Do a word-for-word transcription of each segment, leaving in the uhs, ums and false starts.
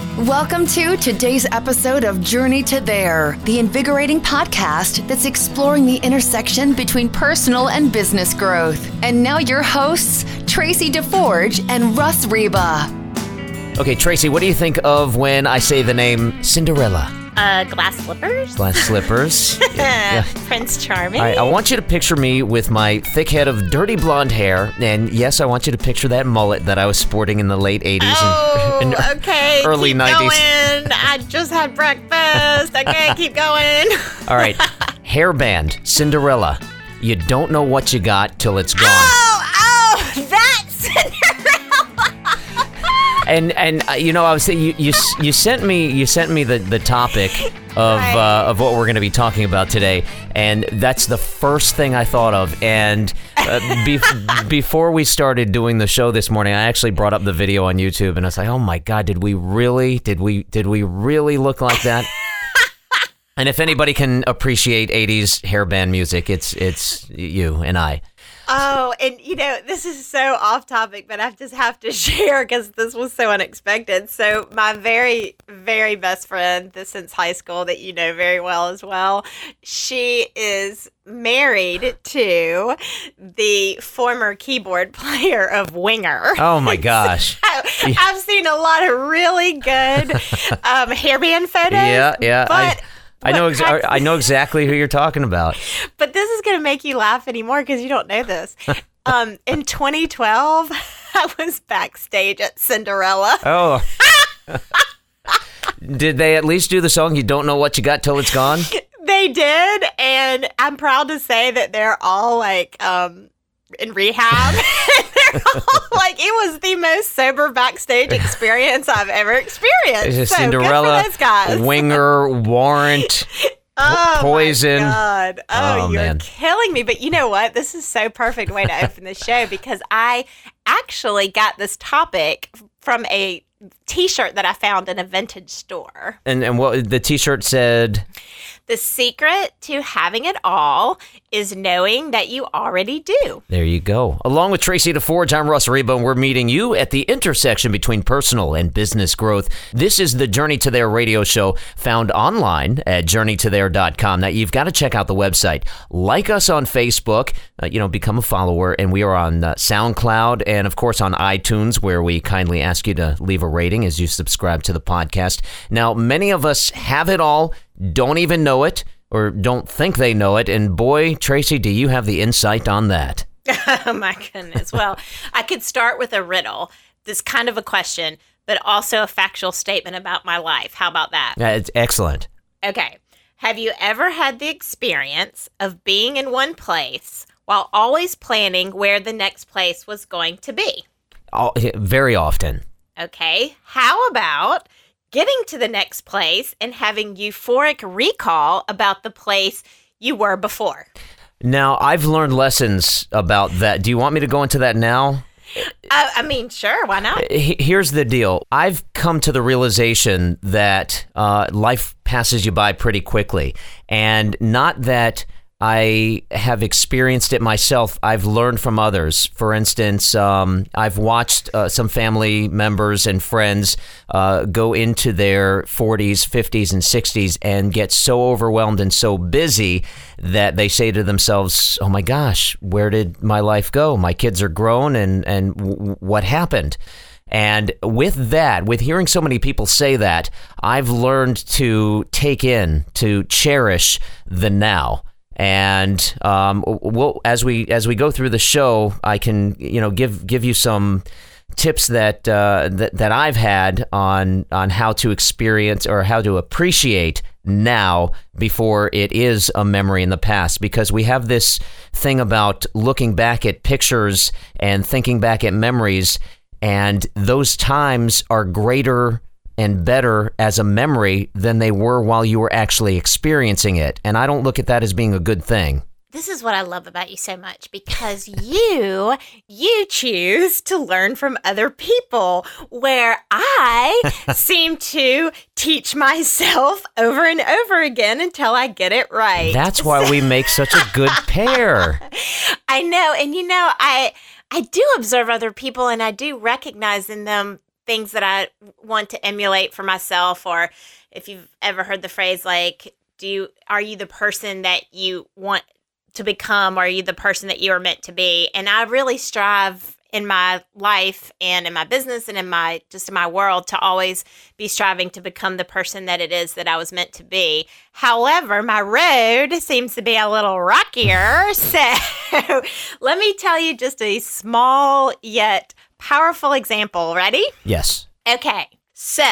Welcome to today's episode of Journey to There, the invigorating podcast that's exploring the intersection between personal and business growth. And now your hosts, Tracy DeForge and Russ Reba. Okay, Tracy, what do you think of when I say the name Cinderella? Uh, glass slippers? Glass slippers. yeah. Prince Charming. All right, I want you to picture me with my thick head of dirty blonde hair, and yes, I want you to picture that mullet that I was sporting in the late eighties oh, and, and okay, early keep nineties. Going. I just had breakfast. Okay, keep going. All right, hairband, Cinderella. You don't know what you got till it's gone. Oh, oh, that's Cinderella. And and uh, you know, I was saying you, you you sent me you sent me the, the topic of right. uh, of what we're going to be talking about today, and that's the first thing I thought of. And uh, be, before we started doing the show this morning, I actually brought up the video on YouTube, and I was like, "Oh my God, did we really? Did we? Did we really look like that?" And if anybody can appreciate eighties hairband music, it's it's you and I. Oh, and you know, this is so off topic, but I just have to share because this was so unexpected. So my very, very best friend this since high school that you know very well as well, she is married to the former keyboard player of Winger. Oh my gosh. So I've seen a lot of really good um, hairband photos. Yeah, yeah. But I- I know ex- I know exactly who you're talking about. But this is going to make you laugh anymore because you don't know this. Um, in twenty twelve, I was backstage at Cinderella. Oh. Did they at least do the song You Don't Know What You Got Till It's Gone? They did, and I'm proud to say that they're all like um, in rehab. They're all, like, it was the most sober backstage experience I've ever experienced. So Cinderella, good for those guys. Winger, Warrant, oh Poison. My God. Oh, Oh, you're man. killing me. But you know what? This is so perfect way to open the show because I actually got this topic from a T-shirt that I found in a vintage store. And and what the T-shirt said? The secret to having it all is knowing that you already do. There you go. Along with Tracy DeForge, I'm Russ Reba, and we're meeting you at the intersection between personal and business growth. This is the Journey to There radio show found online at journey to there dot com. Now, you've got to check out the website. Like us on Facebook, uh, you know, become a follower, and we are on uh, SoundCloud and, of course, on iTunes, where we kindly ask you to leave a rating as you subscribe to the podcast. Now, many of us have it all, don't even know it, or don't think they know it. And boy, Tracy, do you have the insight on that? Oh, my goodness. Well, I could start with a riddle, this kind of a question, but also a factual statement about my life. How about that? That's excellent. Okay. Have you ever had the experience of being in one place while always planning where the next place was going to be? All, very often. Okay. How about getting to the next place and having euphoric recall about the place you were before? Now, I've learned lessons about that. Do you want me to go into that now? Uh, I mean, sure. Why not? H- Here's the deal. I've come to the realization that uh, life passes you by pretty quickly. And not that I have experienced it myself. I've learned from others. For instance, um, I've watched uh, some family members and friends uh, go into their forties, fifties, and sixties and get so overwhelmed and so busy that they say to themselves, oh my gosh, where did my life go? My kids are grown, and, and w- what happened? And with that, with hearing so many people say that, I've learned to take in, to cherish the now. And um, we'll, as we as we go through the show, I can you know give give you some tips that uh, that that I've had on on how to experience or how to appreciate now before it is a memory in the past. Because we have this thing about looking back at pictures and thinking back at memories, and those times are greater and better as a memory than they were while you were actually experiencing it. And I don't look at that as being a good thing. This is what I love about you so much, because you, you choose to learn from other people, where I seem to teach myself over and over again until I get it right. That's why we make such a good pair. I know. And, you know, I, I do observe other people, and I do recognize in them things that I want to emulate for myself, or if you've ever heard the phrase like, do you, are you the person that you want to become? Or are you the person that you are meant to be? And I really strive in my life and in my business and in my, just in my world, to always be striving to become the person that it is that I was meant to be. However, my road seems to be a little rockier. So let me tell you just a small yet powerful example. Ready? Yes. Okay. So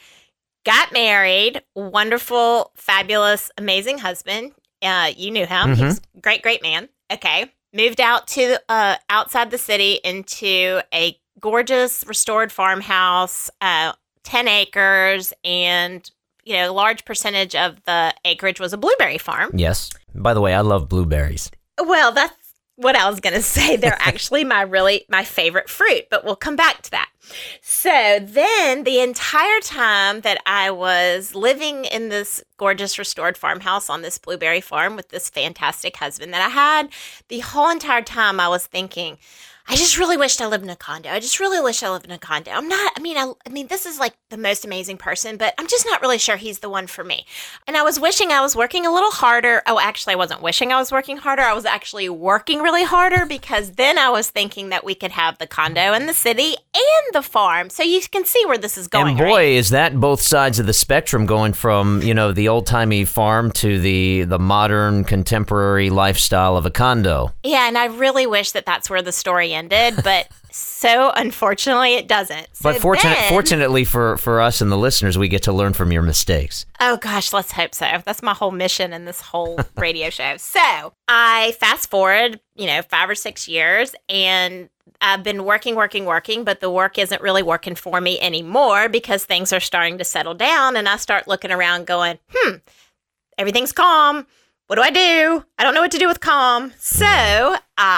got married, wonderful, fabulous, amazing husband. Uh, you knew him. Mm-hmm. He's a great, great man. Okay. Moved out to uh, outside the city into a gorgeous restored farmhouse, uh, ten acres, and you know, a large percentage of the acreage was a blueberry farm. Yes. By the way, I love blueberries. Well, that's what I was going to say. They're actually my really my favorite fruit, but we'll come back to that. So then the entire time that I was living in this gorgeous restored farmhouse on this blueberry farm with this fantastic husband that I had, the whole entire time I was thinking, I just really wished I lived in a condo. I just really wish I lived in a condo. I'm not, I mean, I, I mean, this is like the most amazing person, but I'm just not really sure he's the one for me. And I was wishing I was working a little harder. Oh, actually, I wasn't wishing I was working harder. I was actually working really harder, because then I was thinking that we could have the condo in the city and the farm. So you can see where this is going. And boy, right? is that both sides of the spectrum, going from, you know, the old-timey farm to the, the modern contemporary lifestyle of a condo. Yeah, and I really wish that that's where the story ended, but so unfortunately it doesn't. So But fortunate, then, fortunately for, for us and the listeners, we get to learn from your mistakes. Oh gosh, let's hope so. That's my whole mission in this whole radio show. So I fast forward, you know, five or six years, and I've been working, working, working, but the work isn't really working for me anymore because things are starting to settle down, and I start looking around going, hmm, everything's calm. What do I do? I don't know what to do with calm. So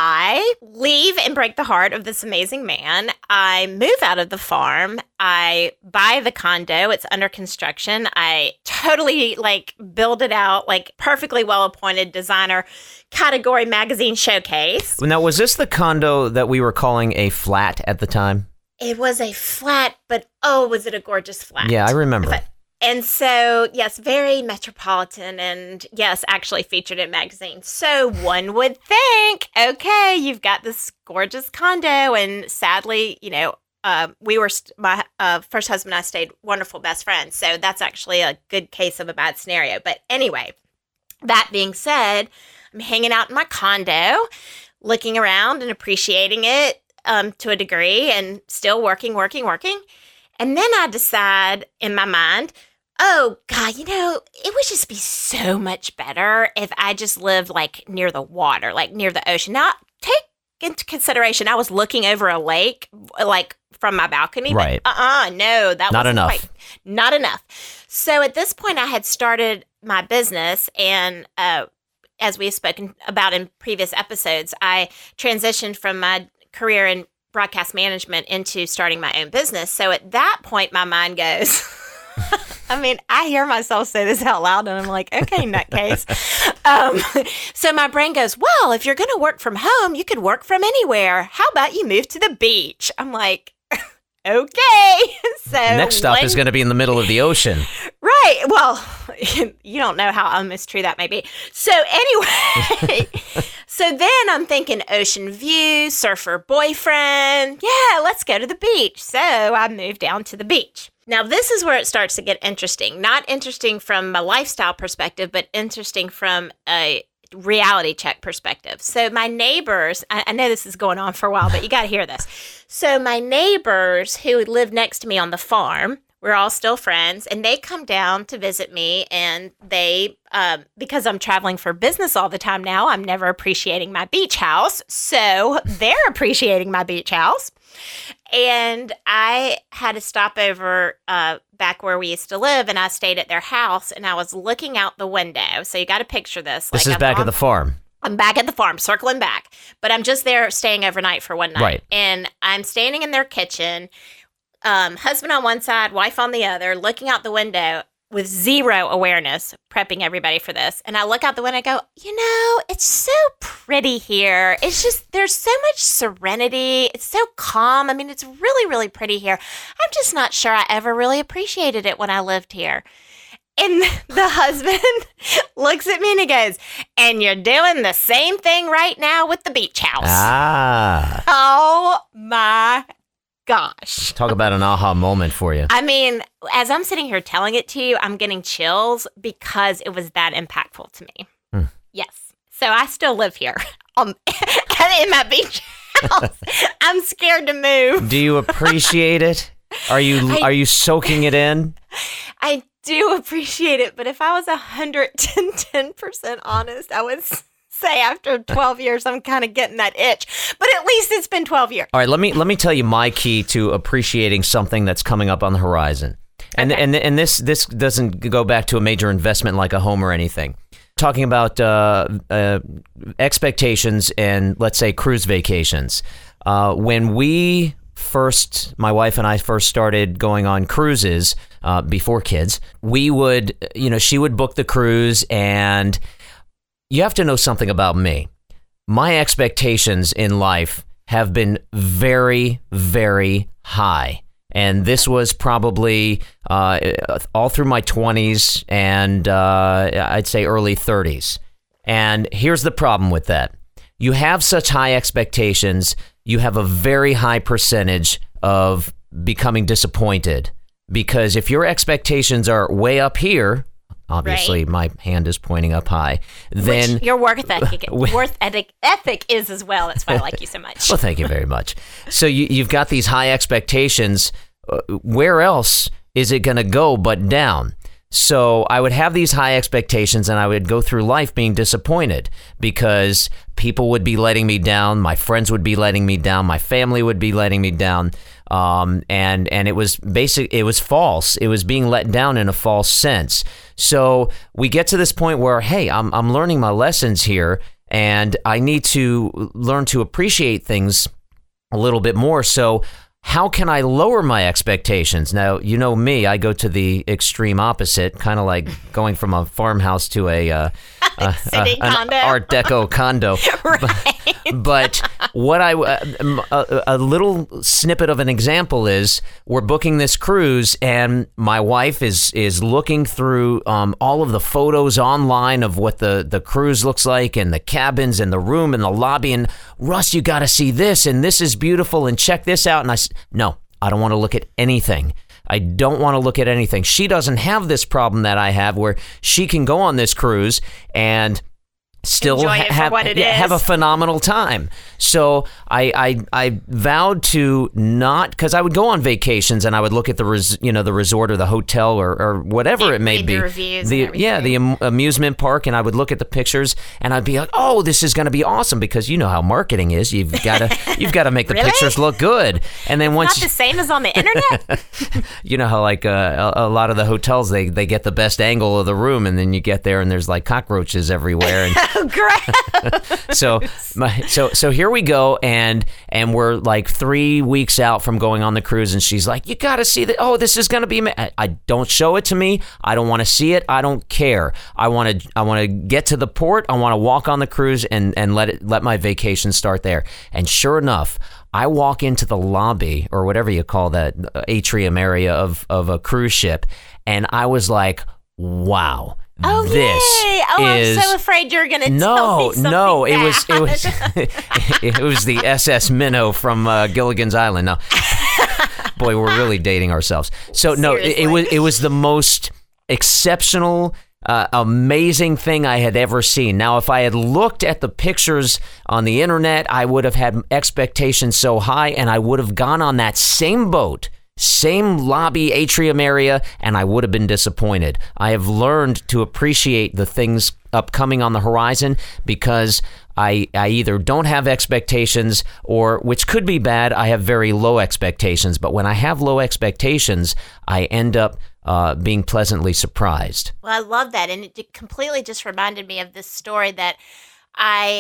I leave and break the heart of this amazing man. I move out of the farm. I buy the condo. It's under construction. I totally like build it out, like perfectly well-appointed designer category magazine showcase. Now, was this the condo that we were calling a flat at the time? It was a flat, but oh, was it a gorgeous flat? Yeah, I remember. But, And so, yes, very metropolitan, and yes, actually featured in magazines. So one would think, okay, you've got this gorgeous condo, and sadly, you know, uh, we were, st- my uh, first husband and I stayed wonderful best friends. So that's actually a good case of a bad scenario. But anyway, that being said, I'm hanging out in my condo, looking around and appreciating it um, to a degree, and still working, working, working. And then I decide in my mind, oh, God, you know, it would just be so much better if I just lived like near the water, like near the ocean. Now, take into consideration, I was looking over a lake, like from my balcony. Right. But uh-uh, no, that Not wasn't enough. quite, not enough. So at this point, I had started my business, and uh, as we have spoken about in previous episodes, I transitioned from my career in broadcast management into starting my own business. So at that point, my mind goes, I mean, I hear myself say this out loud, and I'm like, okay, nutcase. um, so my brain goes, well, if you're going to work from home, you could work from anywhere. How about you move to the beach? I'm like, okay. So Next stop when- is going to be in the middle of the ocean. Right. Well, you don't know how almost true that may be. So anyway, so then I'm thinking ocean view, surfer boyfriend. Yeah, let's go to the beach. So I moved down to the beach. Now, this is where it starts to get interesting. Not interesting from a lifestyle perspective, but interesting from a reality check perspective. So my neighbors, I, I know this is going on for a while, but you got to hear this. So my neighbors who live next to me on the farm, we're all still friends, and they come down to visit me, and they, um, because I'm traveling for business all the time now, I'm never appreciating my beach house. So they're appreciating my beach house. And I had a stopover uh, back where we used to live, and I stayed at their house, and I was looking out the window. So you got to picture this. This like is I'm back on- at the farm. I'm back at the farm, circling back, but I'm just there staying overnight for one night. Right. And I'm standing in their kitchen, um, husband on one side, wife on the other, looking out the window. with zero awareness, prepping everybody for this. And I look out the window and I go, you know, it's so pretty here. It's just, there's so much serenity. It's so calm. I mean, it's really, really pretty here. I'm just not sure I ever really appreciated it when I lived here. And the husband looks at me and he goes, and you're doing the same thing right now with the beach house. Ah. Oh my gosh. Talk about an aha moment for you. I mean, as I'm sitting here telling it to you, I'm getting chills because it was that impactful to me. Hmm. Yes. So I still live here um, in my beach house. I'm scared to move. Do you appreciate it? Are you I, are you soaking it in? I do appreciate it, but if I was one hundred ten percent honest, I would say after twelve years, I'm kind of getting that itch. But at least it's been twelve years. All right, let me let me tell you my key to appreciating something that's coming up on the horizon. And okay. and and this this doesn't go back to a major investment like a home or anything. Talking about uh, uh, expectations and, let's say, cruise vacations. Uh, when we first, my wife and I first started going on cruises uh, before kids, we would, you know, she would book the cruise, and you have to know something about me. My expectations in life have been very, very high. And this was probably uh, all through my twenties and uh, I'd say early thirties. And here's the problem with that. You have such high expectations, you have a very high percentage of becoming disappointed. Because if your expectations are way up here, obviously, right. My hand is pointing up high. Then Which your work ethic, work ethic, ethic is as well. That's why I like you so much. Well, thank you very much. So you, you've got these high expectations. Uh, where else is it going to go but down? So I would have these high expectations, and I would go through life being disappointed because people would be letting me down. My friends would be letting me down. My family would be letting me down. Um, and, and it was basic, it was false. It was being let down in a false sense. So we get to this point where, hey, I'm, I'm learning my lessons here, and I need to learn to appreciate things a little bit more. So how can I lower my expectations? Now, you know me, I go to the extreme opposite, kind of like going from a farmhouse to a, uh, a, a an Art Deco condo. Right. But, but what I, a, a little snippet of an example is we're booking this cruise, and my wife is is looking through um, all of the photos online of what the, the cruise looks like, and the cabins and the room and the lobby, and Russ, you got to see this, and this is beautiful, and check this out. And I said, no, I don't want to look at anything. I don't want to look at anything. She doesn't have this problem that I have where she can go on this cruise and still Enjoy ha- it for have, what it yeah, is. have a phenomenal time. So I I, I vowed to not, because I would go on vacations and I would look at the res, you know the resort or the hotel or, or whatever you it may read be, the reviews the and yeah the am- amusement park, and I would look at the pictures and I'd be like, oh, this is going to be awesome, because you know how marketing is. You've got to you've got to make the Really? pictures look good, and then It's once not the same as on the internet. you know how like uh, a, a lot of the hotels they they get the best angle of the room, and then you get there and there's like cockroaches everywhere. And Oh, great. so my, so so here we go, and and we're like three weeks out from going on the cruise, and she's like, you got to see that. Oh, this is going to be. Ma-. I, I don't show it to me. I don't want to see it. I don't care. I want to I want to get to the port. I want to walk on the cruise and and let it let my vacation start there. And sure enough, I walk into the lobby, or whatever you call that atrium area of of a cruise ship, and I was like, wow. Oh, this yay. Oh, is, I'm so afraid you're going to no, tell me something no, it bad. was it was it was the S S Minnow from uh, Gilligan's Island. No, boy, we're really dating ourselves. So no, it, it was it was the most exceptional, uh, amazing thing I had ever seen. Now, if I had looked at the pictures on the internet, I would have had expectations so high, and I would have gone on that same boat. Same lobby atrium area, and I would have been disappointed. I have learned to appreciate the things upcoming on the horizon because I I either don't have expectations, or, which could be bad, I have very low expectations. But when I have low expectations, I end up uh, being pleasantly surprised. Well, I love that. And it completely just reminded me of this story that I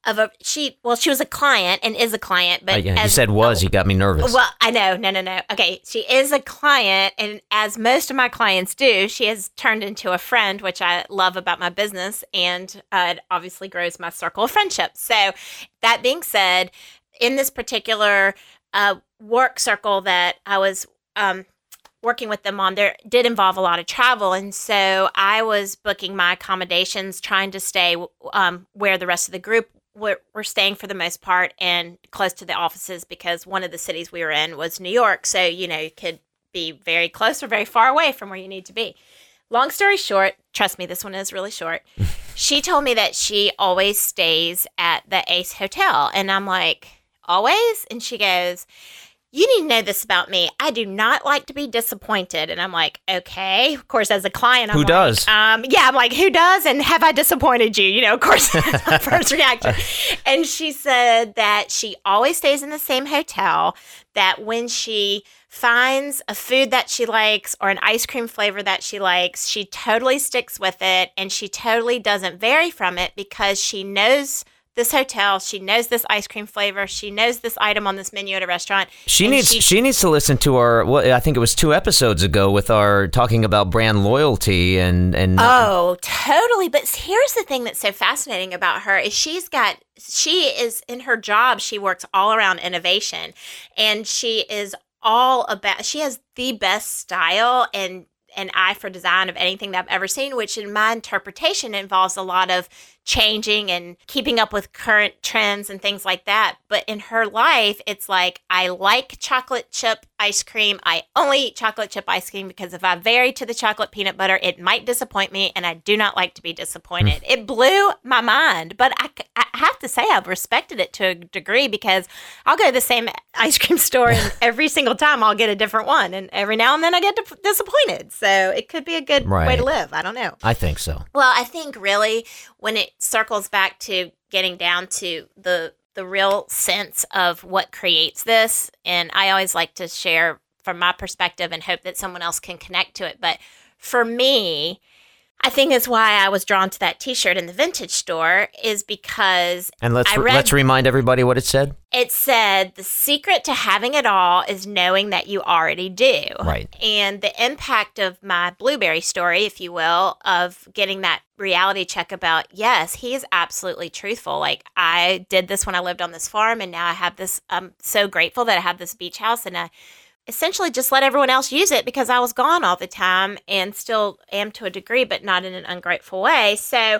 of a she. Well, she was a client and is a client, but Uh, yeah, you as, said was. oh, You got me nervous. Well, I know, no, no, no. Okay, she is a client, and as most of my clients do, she has turned into a friend, which I love about my business, and uh, it obviously grows my circle of friendships. So, that being said, in this particular uh, work circle that I was um, working with them on, there did involve a lot of travel, and so I was booking my accommodations, trying to stay um, where the rest of the group We're, we're staying for the most part and close to the offices because one of the cities we were in was New York. So, you know, you could be very close or very far away from where you need to be. Long story short, trust me, this one is really short. She told me that she always stays at the Ace Hotel. And I'm like, always? And she goes, you need to know this about me. I do not like to be disappointed. And I'm like, okay. Of course, as a client, I'm Who like, does? Um, yeah, I'm like, who does? And have I disappointed you? You know, of course, that's my first reaction. And she said that she always stays in the same hotel, that when she finds a food that she likes or an ice cream flavor that she likes, she totally sticks with it. And she totally doesn't vary from it because she knows this hotel, she knows this ice cream flavor, she knows this item on this menu at a restaurant. She needs she, she needs to listen to our. Well, I think it was two episodes ago with our talking about brand loyalty and and. Oh, totally. But here's the thing that's so fascinating about her is she's got she is in her job. She works all around innovation, and she is all about. She has the best style and an eye for design of anything that I've ever seen, which in my interpretation involves a lot of changing and keeping up with current trends and things like that. But in her life, it's like, I like chocolate chip ice cream. I only eat chocolate chip ice cream because if I vary to the chocolate peanut butter, it might disappoint me, and I do not like to be disappointed. Mm. It blew my mind, but I, I have to say I've respected it to a degree because I'll go to the same ice cream store and every single time I'll get a different one, and every now and then I get di- disappointed. So it could be a good right. way to live. I don't know. I think so. Well, I think really when it circles back to getting down to the the real sense of what creates this, and I always like to share from my perspective and hope that someone else can connect to it. But for me, I think it's why I was drawn to that T-shirt in the vintage store is because and let's I read, let's remind everybody what it said. It said the secret to having it all is knowing that you already do. Right. And the impact of my Blueberry story, if you will, of getting that reality check about, yes, he is absolutely truthful. Like, I did this when I lived on this farm, and now I have this. I'm so grateful that I have this beach house, and I essentially just let everyone else use it because I was gone all the time and still am to a degree, but not in an ungrateful way. So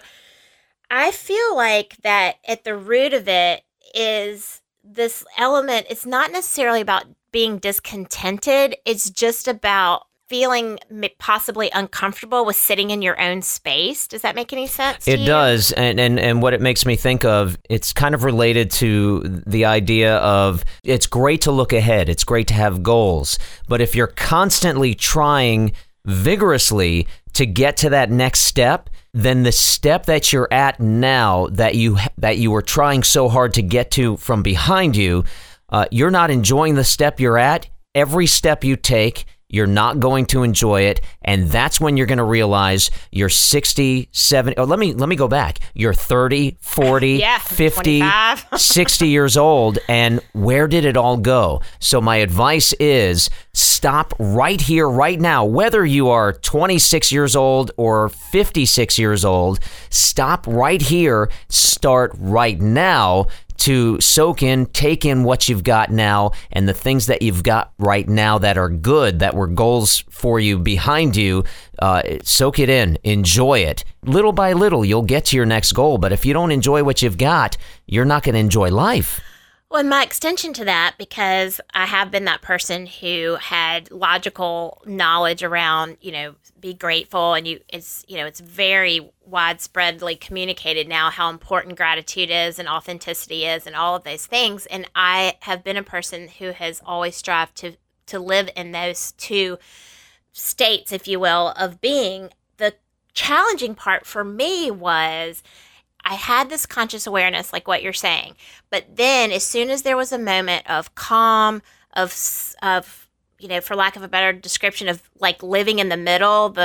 I feel like that at the root of it is this element. It's not necessarily about being discontented. It's just about feeling possibly uncomfortable with sitting in your own space. Does that make any sense to It you? does. And, and and what it makes me think of, it's kind of related to the idea of it's great to look ahead. It's great to have goals. But if you're constantly trying vigorously to get to that next step, then the step that you're at now that you that you were trying so hard to get to from behind you, uh, you're not enjoying the step you're at. Every step you take, you're not going to enjoy it, and that's when you're going to realize you're sixty, seventy, oh, let me let me go back. You're thirty, forty, yeah, fifty, twenty-five sixty years old, and where did it all go? So my advice is stop right here, right now, whether you are twenty-six years old or fifty-six years old, stop right here, start right now to soak in, take in what you've got now and the things that you've got right now that are good, that were goals for you behind you. Uh, soak it in, enjoy it. Little by little, you'll get to your next goal. But if you don't enjoy what you've got, you're not going to enjoy life. Well, my extension to that, because I have been that person who had logical knowledge around, you know, be grateful, and you, it's, you know, it's very widespreadly communicated now how important gratitude is and authenticity is and all of those things. And I have been a person who has always strived to to live in those two states, if you will, of being. The challenging part for me was I had this conscious awareness, like what you're saying. But then as soon as there was a moment of calm, of, of, you know, for lack of a better description, of like living in the middle, the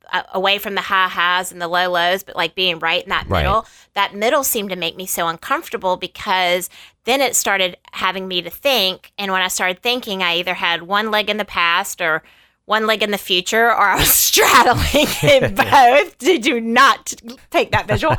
uh, away from the high highs and the low lows, but like being right in that Right. middle. That middle seemed to make me so uncomfortable because then it started having me to think. And when I started thinking, I either had one leg in the past or one leg in the future, or I was straddling in both. Did you not take that visual?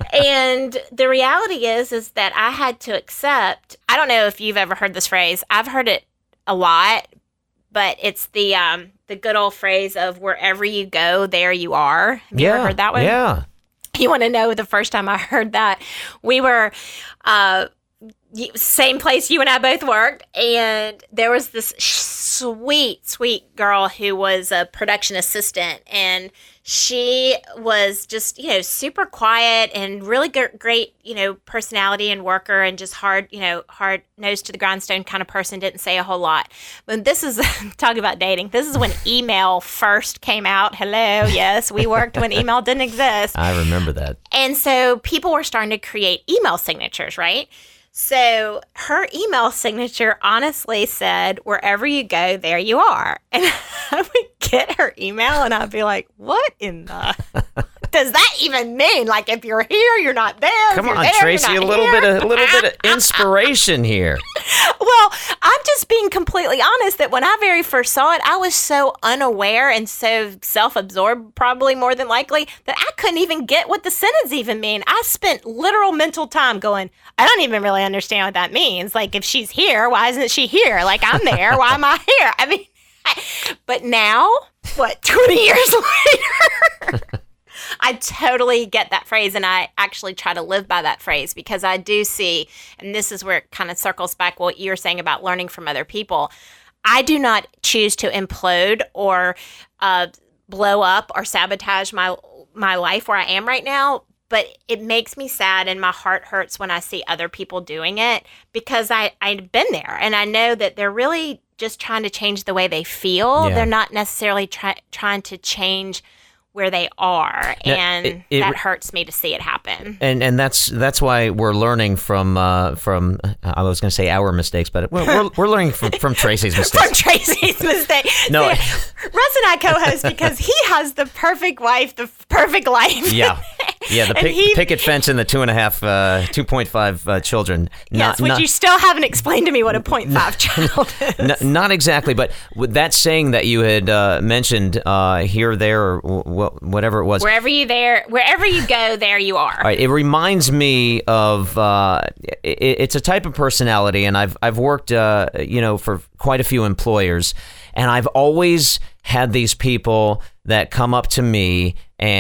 And the reality is, is that I had to accept, I don't know if you've ever heard this phrase. I've heard it a lot, but it's the um, the good old phrase of wherever you go, there you are. Have you yeah, ever heard that one? Yeah. You want to know the first time I heard that? We were, uh, y- same place you and I both worked, and there was this sweet, sweet girl who was a production assistant, and she was just, you know, super quiet and really g- great, you know, personality and worker, and just hard, you know, hard nose to the grindstone kind of person, didn't say a whole lot. But this is, talking about dating, this is when email first came out. Hello, yes, we worked when email didn't exist. I remember that. And so people were starting to create email signatures, right? So her email signature honestly said, wherever you go, there you are. And I would get her email and I'd be like, what in the does that even mean? Like, if you're here, you're not there. Come if you're on, there, Tracy, you're a not little here. bit of a little bit of inspiration here. Well, I'm just being completely honest that when I very first saw it, I was so unaware and so self-absorbed, probably more than likely, that I couldn't even get what the sentence even mean. I spent literal mental time going, I don't even really understand what that means. Like, if she's here, why isn't she here? Like, I'm there, why am I here? I mean, but now, what, twenty years later? I totally get that phrase, and I actually try to live by that phrase, because I do see, and this is where it kind of circles back what you're saying about learning from other people. I do not choose to implode or uh, blow up or sabotage my my life where I am right now, but it makes me sad and my heart hurts when I see other people doing it, because I, I've been there, and I know that they're really just trying to change the way they feel. Yeah. They're not necessarily try, trying to change where they are, Yeah, and it- it- that hurts me to see it happen. And and that's that's why we're learning from uh, from I was going to say our mistakes, but we're we're, we're learning from, from Tracy's mistakes. From Tracy's mistake. No. See, Russ and I co-host because he has the perfect wife, the f- perfect life. Yeah, yeah. The And pick, he- picket fence and the two and a half, uh, two point five uh, children. Yes, Not, which not, you still haven't explained to me what a point five child is. N- not exactly, but with that saying that you had uh, mentioned uh, here, there, or w- whatever it was. Wherever you there, wherever you go, there you are. All right, it reminds me of uh, it, it's a type of personality, and I've I've worked uh, you know for quite a few employers, and I've always had these people that come up to me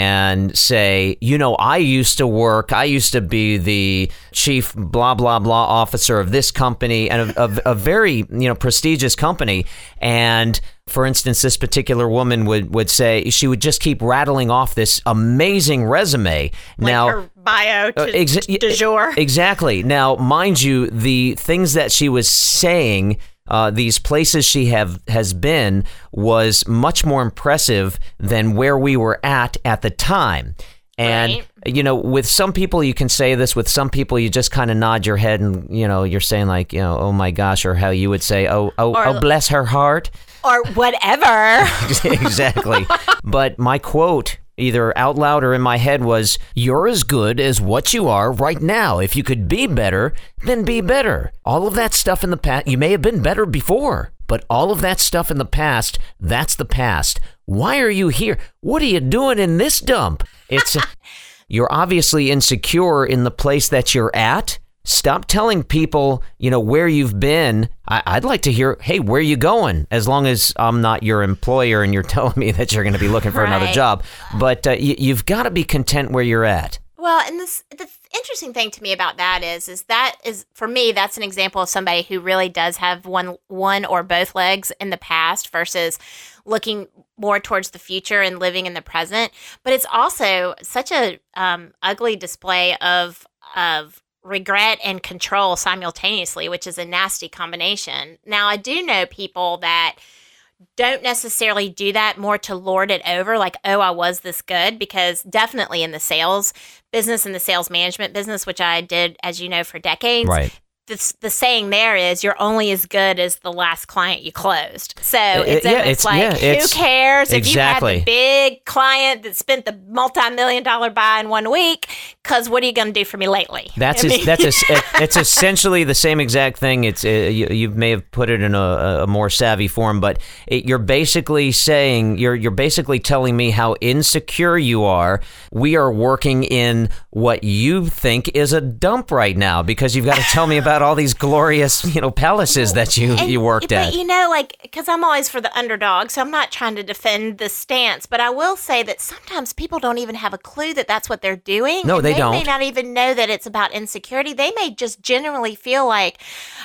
and say, you know, I used to work, I used to be the chief blah, blah, blah officer of this company, and a, a, a very, you know, prestigious company. And for instance, this particular woman would, would say, she would just keep rattling off this amazing resume. Like now, her bio to, uh, exa- de jour. Exactly. Now, mind you, the things that she was saying, uh, these places she have has been, was much more impressive than where we were at at the time. And, Right. you know, with some people you can say this, with some people you just kind of nod your head and, you know, you're saying like, you know, oh my gosh, or how you would say, oh, oh, Or- oh, bless her heart. Or whatever. Exactly. But my quote, either out loud or in my head, was, you're as good as what you are right now. If you could be better, then be better. All of that stuff in the past, you may have been better before, but all of that stuff in the past, that's the past. Why are you here? What are you doing in this dump? It's you're obviously insecure in the place that you're at. Stop telling people, you know, where you've been. I, I'd like to hear, hey, where you going? As long as I'm not your employer and you're telling me that you're going to be looking for another Right. job. But uh, you, you've got to be content where you're at. Well, and this the interesting thing to me about that is is that is for me that's an example of somebody who really does have one one or both legs in the past versus looking more towards the future and living in the present. But it's also such a um, ugly display of of regret and control simultaneously, which is a nasty combination. Now, I do know people that don't necessarily do that more to lord it over, like, oh, I was this good, because definitely in the sales business and the sales management business, which I did, as you know, for decades, Right. the, the saying there is you're only as good as the last client you closed. So it's, yeah, it's, it's like, yeah, who it's, cares if exactly. you had the big client that spent the multi-million dollar buy in one week, because what are you going to do for me lately? That's I a, mean, that's a, it's essentially the same exact thing. It's uh, you, you may have put it in a, a more savvy form, but it, you're basically saying you're you're basically telling me how insecure you are. We are working in what you think is a dump right now because you've got to tell me about all these glorious, you know, palaces that you, and, you worked but, at. But, you know, like, because I'm always for the underdog, so I'm not trying to defend this stance, but I will say that sometimes people don't even have a clue that that's what they're doing. No, they, they don't. They may not even know that it's about insecurity. They may just generally feel like,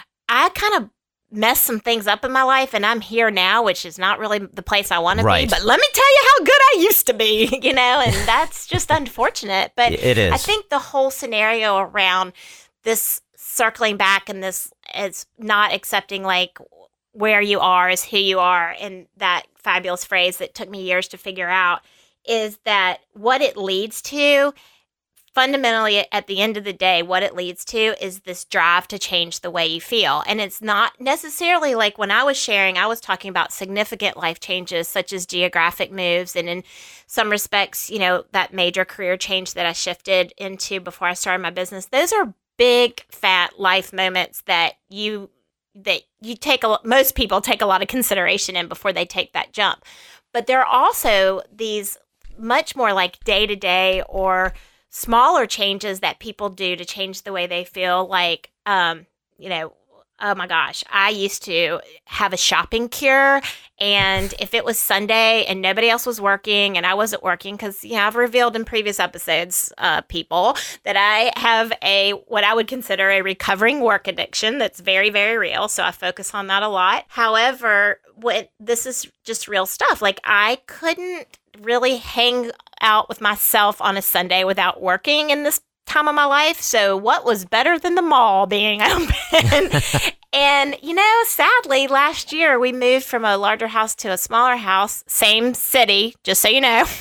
I kind of messed some things up in my life and I'm here now, which is not really the place I want right. to be. But let me tell you how good I used to be, you know, and that's just unfortunate. But it is. I think the whole scenario around this circling back and this is not accepting like where you are is who you are, and that fabulous phrase that took me years to figure out is that what it leads to, fundamentally at the end of the day, what it leads to is this drive to change the way you feel. And it's not necessarily like when I was sharing, I was talking about significant life changes such as geographic moves. And in some respects, you know, that major career change that I shifted into before I started my business, those are big, fat life moments that you that you take a most people take a lot of consideration in before they take that jump. But there are also these much more like day-to-day or smaller changes that people do to change the way they feel. Like, um, you know, oh my gosh, I used to have a shopping cure. And if it was Sunday and nobody else was working and I wasn't working, because, you know, I've revealed in previous episodes, uh, people, that I have a, what I would consider a recovering work addiction that's very, very real. So I focus on that a lot. However, what this is just real stuff. Like, I couldn't really hang out with myself on a Sunday without working in this time of my life. So what was better than the mall being open? And, you know, sadly, last year we moved from a larger house to a smaller house, same city, just so you know.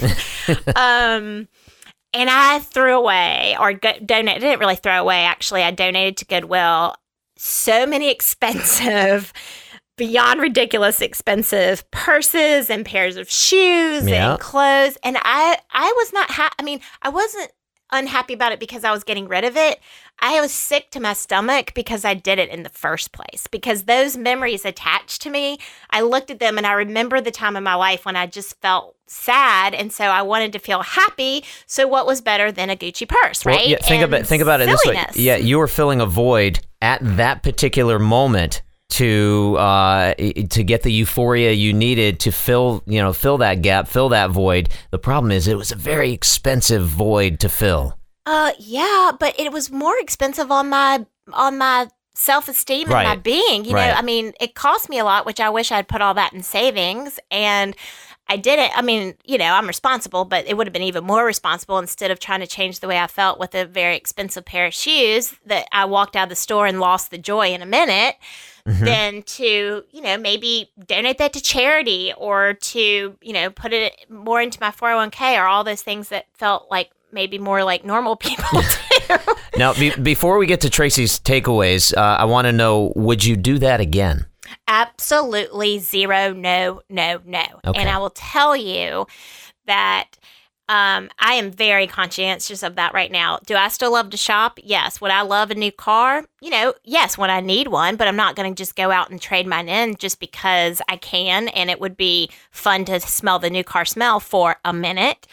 um, and I threw away or go- donated, didn't really throw away, actually. I donated to Goodwill so many expensive, beyond ridiculous expensive purses and pairs of shoes yeah. and clothes. And I, I was not, ha- I mean, I wasn't unhappy about it because I was getting rid of it. I was sick to my stomach because I did it in the first place, because those memories attached to me. I looked at them and I remember the time in my life when I just felt sad, and so I wanted to feel happy. So what was better than a Gucci purse, right? Well, yeah, think and about think about it this way. Yeah, you were filling a void at that particular moment to uh, to get the euphoria you needed to fill, you know, fill that gap, fill that void. The problem is it was a very expensive void to fill. Uh, yeah, but it was more expensive on my on my self-esteem and right. my being. You right. know, I mean, it cost me a lot, which I wish I'd put all that in savings, and I didn't. I mean, you know, I'm responsible, but it would have been even more responsible instead of trying to change the way I felt with a very expensive pair of shoes that I walked out of the store and lost the joy in a minute. Mm-hmm. Than to, you know, maybe donate that to charity or to, you know, put it more into my four oh one k or all those things that felt like maybe more like normal people do. Now, be- before we get to Tracy's takeaways, uh, I want to know, would you do that again? Absolutely zero, no, no, no. Okay. And I will tell you that Um, I am very conscientious of that right now. Do I still love to shop? Yes. Would I love a new car? You know, yes, when I need one, but I'm not going to just go out and trade mine in just because I can, and it would be fun to smell the new car smell for a minute.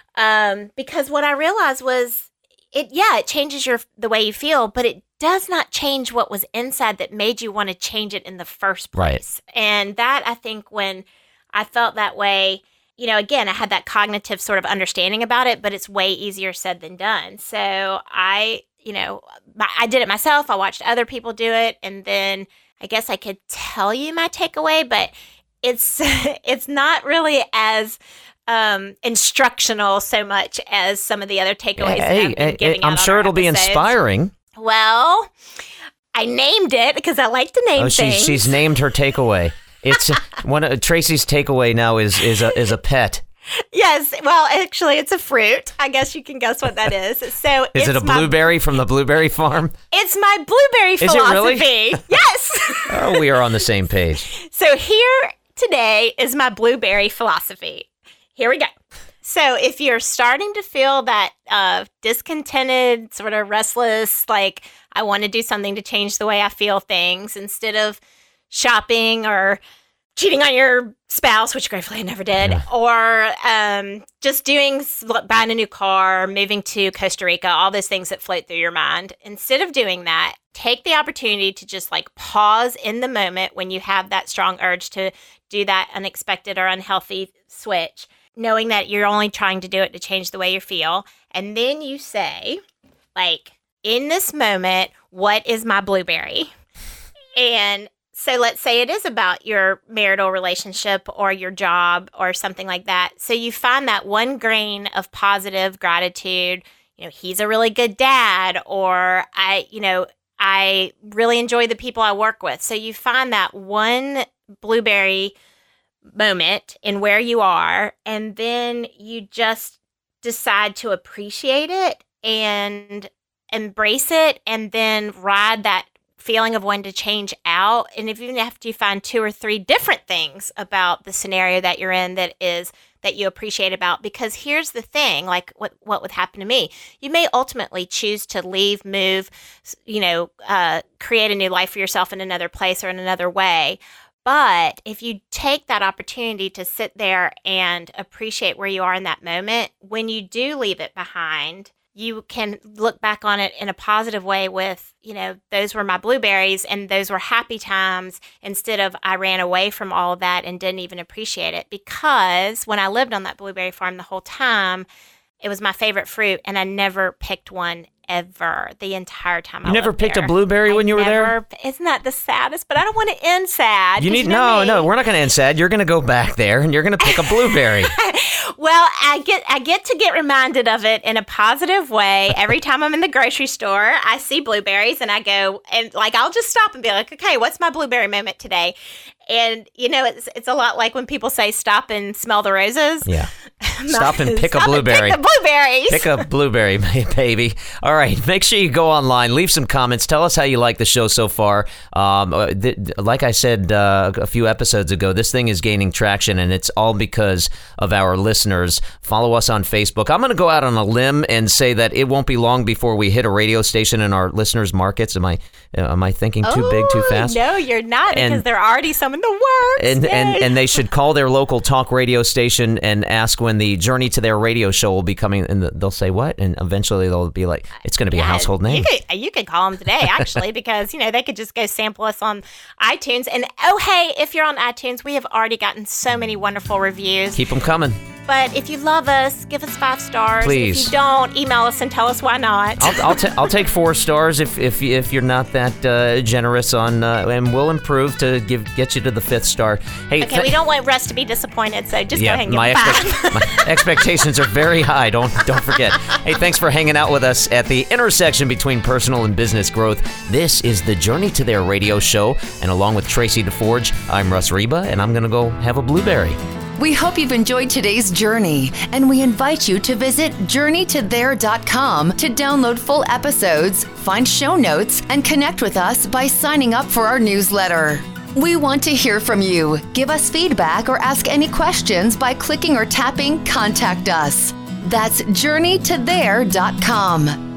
Um, because what I realized was, it, yeah, it changes your the way you feel, but it does not change what was inside that made you want to change it in the first place. Right. And that, I think, when I felt that way, you know, again, I had that cognitive sort of understanding about it, but it's way easier said than done. So I, you know, I did it myself. I watched other people do it. And then I guess I could tell you my takeaway, but it's it's not really as um, instructional so much as some of the other takeaways hey, that I've been hey, giving hey, out I'm on sure our it'll episodes. be inspiring. Well, I named it because I like to name oh, things. She's, she's named her takeaway. It's one of Tracy's takeaway now is is a is a pet. Yes. Well, actually, it's a fruit. I guess you can guess what that is. So, is it's it a my, blueberry from the blueberry farm? It's my blueberry Is philosophy. it really? Yes. Oh, we are on the same page. So here today is my blueberry philosophy. Here we go. So if you're starting to feel that uh, discontented, sort of restless, like I want to do something to change the way I feel things instead of shopping or cheating on your spouse, which gratefully I never did, yeah. or um, just doing, buying a new car, moving to Costa Rica, all those things that float through your mind. Instead of doing that, take the opportunity to just like pause in the moment when you have that strong urge to do that unexpected or unhealthy switch, knowing that you're only trying to do it to change the way you feel. And then you say, like, in this moment, what is my blueberry? And so let's say it is about your marital relationship or your job or something like that. So you find that one grain of positive gratitude, you know, he's a really good dad, or I, you know, I really enjoy the people I work with. So you find that one blueberry moment in where you are, and then you just decide to appreciate it and embrace it, and then ride that feeling of wanting to change out. And if even after you find two or three different things about the scenario that you're in that is that you appreciate about, because here's the thing, like what what would happen to me, you may ultimately choose to leave, move, you know, uh, create a new life for yourself in another place or in another way. But if you take that opportunity to sit there and appreciate where you are in that moment, when you do leave it behind, you can look back on it in a positive way with, you know, those were my blueberries and those were happy times, instead of I ran away from all of that and didn't even appreciate it. Because when I lived on that blueberry farm the whole time, it was my favorite fruit, and I never picked one ever the entire time you I never lived picked there. a blueberry I when you were never, there? Isn't that the saddest? But I don't want to end sad. You need you know no, me. no. We're not going to end sad. You're going to go back there and you're going to pick a blueberry. Well, I get I get to get reminded of it in a positive way every time I'm in the grocery store. I see blueberries and I go, and like I'll just stop and be like, okay, what's my blueberry moment today? And you know, it's it's a lot like when people say stop and smell the roses. Yeah. Stop and pick stop a blueberry. And pick the blueberries. Pick a blueberry, baby. All right. Make sure you go online, leave some comments. Tell us how you like the show so far. Um, th- like I said uh, a few episodes ago, this thing is gaining traction, and it's all because of our listeners. Follow us on Facebook. I'm going to go out on a limb and say that it won't be long before we hit a radio station in our listeners' markets. Am I uh, am I thinking too oh, big, too fast? No, you're not, and, because there are already some in the works. And, and and they should call their local talk radio station and ask when the Journey to Their radio show will be coming, and they'll say what, and eventually they'll be like, it's going to be yeah, a household name. You could, you could call them today, actually, because you know they could just go sample us on iTunes. And oh, hey, if you're on iTunes, we have already gotten so many wonderful reviews. Keep them coming. But if you love us, give us five stars. Please. If you don't, email us and tell us why not. I'll I'll, ta- I'll take four stars if if if you're not that uh, generous on, uh, and we'll improve to give get you to the fifth star. Hey, okay, th- we don't want Russ to be disappointed, so just yeah, go ahead and my give him expect- five. my expectations are very high. Don't don't forget. Hey, thanks for hanging out with us at the intersection between personal and business growth. This is the Journey to Their radio show, and along with Tracy DeForge, I'm Russ Reba, and I'm gonna go have a blueberry. We hope you've enjoyed today's journey, and we invite you to visit journey to there dot com to download full episodes, find show notes, and connect with us by signing up for our newsletter. We want to hear from you. Give us feedback or ask any questions by clicking or tapping Contact Us. That's journey to there dot com.